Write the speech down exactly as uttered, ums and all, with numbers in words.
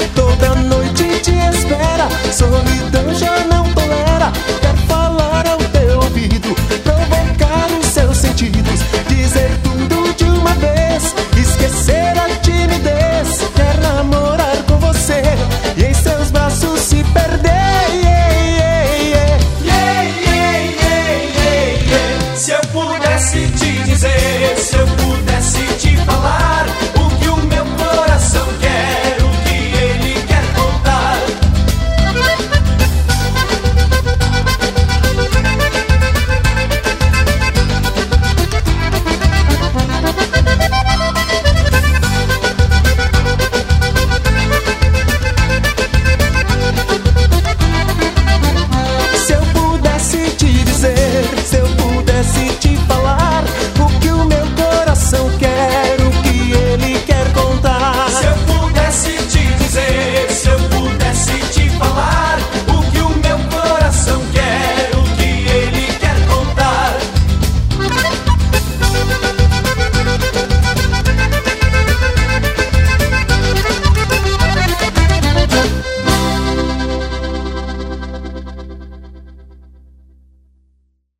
toda noite te espera. Solidão já não tolera. Quer falar ao teu ouvido, provocar os seus sentidos, dizer tudo de uma vez, esquecer a timidez. Quer namorar com você e em seus braços se perder. Se eu pudesse te dizer, se eu pudesse te